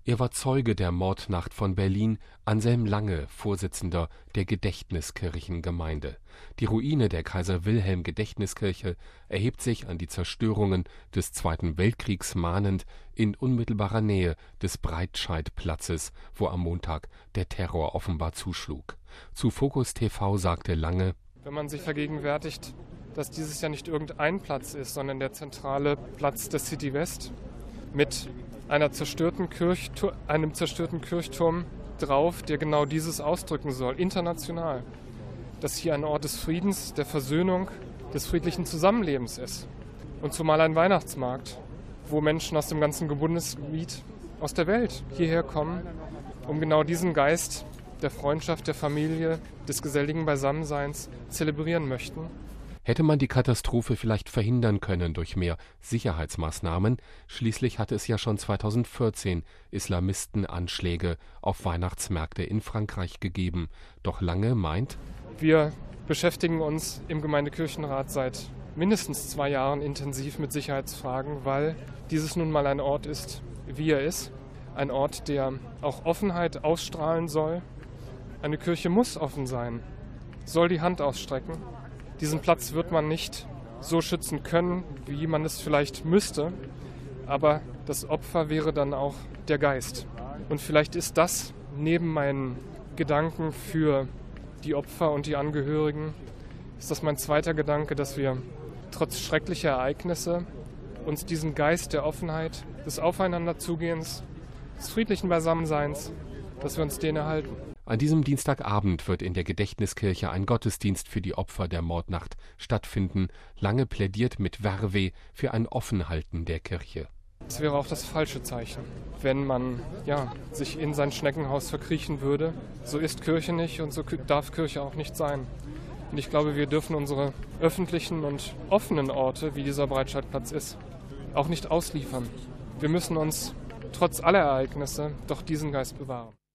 Er war Zeuge der Mordnacht von Berlin, Anselm Lange, Vorsitzender der Gedächtniskirchengemeinde. Die Ruine der Kaiser-Wilhelm-Gedächtniskirche erhebt sich an die Zerstörungen des Zweiten Weltkriegs mahnend in unmittelbarer Nähe des Breitscheidplatzes, wo am Montag der Terror offenbar zuschlug. Zu Focus TV sagte Lange: Wenn man sich vergegenwärtigt, dass dieses ja nicht irgendein Platz ist, sondern der zentrale Platz des City West mit einem zerstörten Kirchturm drauf, der genau dieses ausdrücken soll, international. Dass hier ein Ort des Friedens, der Versöhnung, des friedlichen Zusammenlebens ist. Und zumal ein Weihnachtsmarkt, wo Menschen aus dem ganzen Bundesgebiet, aus der Welt hierher kommen, um genau diesen Geist der Freundschaft, der Familie, des geselligen Beisammenseins zelebrieren möchten. Hätte man die Katastrophe vielleicht verhindern können durch mehr Sicherheitsmaßnahmen? Schließlich hatte es ja schon 2014 Islamistenanschläge auf Weihnachtsmärkte in Frankreich gegeben. Doch Lange meint: Wir beschäftigen uns im Gemeindekirchenrat seit mindestens 2 Jahren intensiv mit Sicherheitsfragen, weil dieses nun mal ein Ort ist, wie er ist. Ein Ort, der auch Offenheit ausstrahlen soll. Eine Kirche muss offen sein, soll die Hand ausstrecken. Diesen Platz wird man nicht so schützen können, wie man es vielleicht müsste, aber das Opfer wäre dann auch der Geist. Und vielleicht ist das neben meinen Gedanken für die Opfer und die Angehörigen, ist das mein zweiter Gedanke, dass wir trotz schrecklicher Ereignisse uns diesen Geist der Offenheit, des Aufeinanderzugehens, des friedlichen Beisammenseins, dass wir uns den erhalten. An diesem Dienstagabend wird in der Gedächtniskirche ein Gottesdienst für die Opfer der Mordnacht stattfinden. Lange plädiert mit Verve für ein Offenhalten der Kirche. Es wäre auch das falsche Zeichen, wenn man sich in sein Schneckenhaus verkriechen würde. So ist Kirche nicht und so darf Kirche auch nicht sein. Und ich glaube, wir dürfen unsere öffentlichen und offenen Orte, wie dieser Breitscheidplatz ist, auch nicht ausliefern. Wir müssen uns trotz aller Ereignisse doch diesen Geist bewahren.